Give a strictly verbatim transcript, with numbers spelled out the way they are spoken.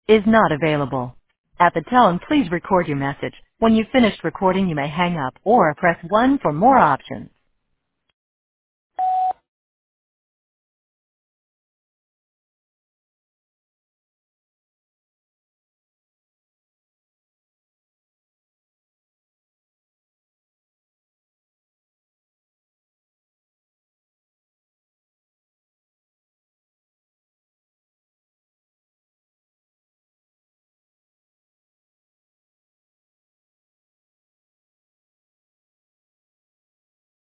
is not available. At the tone, please record your message. When you've finished recording, you may hang up or press one for more options.